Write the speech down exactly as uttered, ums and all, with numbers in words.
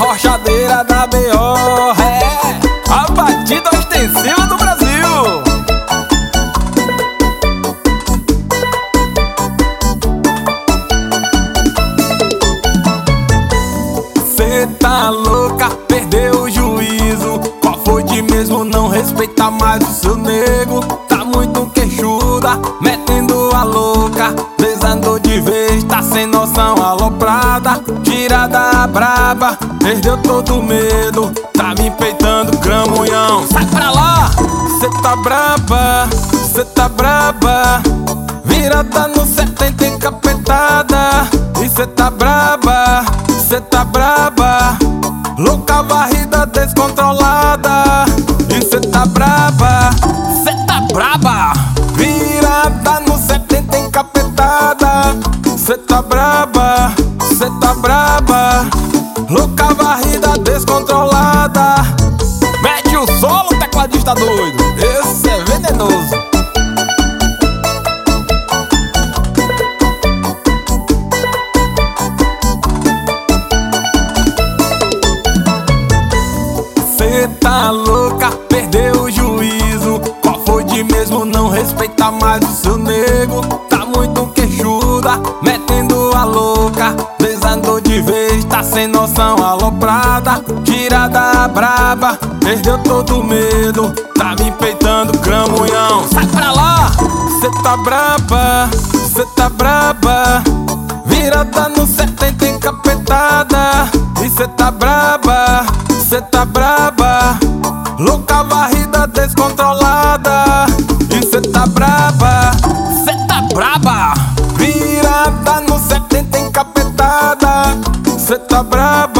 rochadeira da B O. É a batida ostensiva do Brasil. Cê tá louca, perdeu o juízo. Qual foi de mesmo não respeitar mais o seu nego? Tá muito queixuda, metendo a louca, desandou de vez, tá sem noção, aloprada, tirada braba, perdeu todo medo, tá me peitando cramunhão. Sai pra lá, cê tá braba, cê tá braba, virada no setenta encapetada. E cê tá braba, cê tá braba, louca, varrida, descontrolada. E cê tá braba, cê tá braba, virada no setenta encapetada. Cê tá braba, cê tá braba, louca, varrida, descontrolada. Mete o solo, tecladista doido, esse é venenoso. Cê tá louca, perdeu o juízo. Qual foi de mesmo não respeitar mais o seu nego? Tá muito queixuda, metendo a louca, desandou de vez, tá sem noção, aloprada, tirada braba, perdeu todo medo, tá me peitando cramunhão. Sai pra lá, cê tá braba, cê tá braba, virada no setenta encapetada. E cê tá braba, cê tá braba, louca, varrida, descontrolada. E cê tá braba, cê tá braba, virada no setenta encapetada. Cê tá braba.